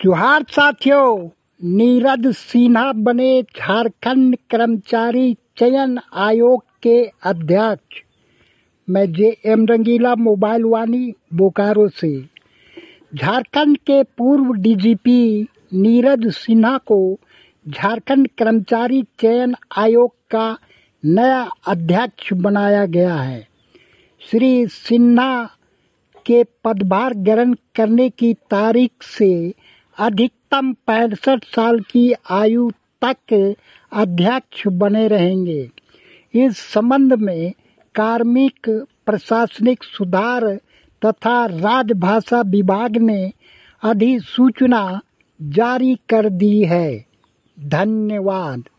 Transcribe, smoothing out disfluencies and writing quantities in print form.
जोहार साथियों, नीरज सिन्हा बने झारखंड कर्मचारी चयन आयोग के अध्यक्ष। मैं JM रंगीला, मोबाइल वानी, बोकारो से। झारखंड के पूर्व DGP नीरज सिन्हा को झारखंड कर्मचारी चयन आयोग का नया अध्यक्ष बनाया गया है। श्री सिन्हा के पदभार ग्रहण करने की तारीख से अधिकतम 65 साल की आयु तक अध्यक्ष बने रहेंगे। इस संबंध में कार्मिक, प्रशासनिक सुधार तथा राजभाषा विभाग ने अधिसूचना जारी कर दी है। धन्यवाद।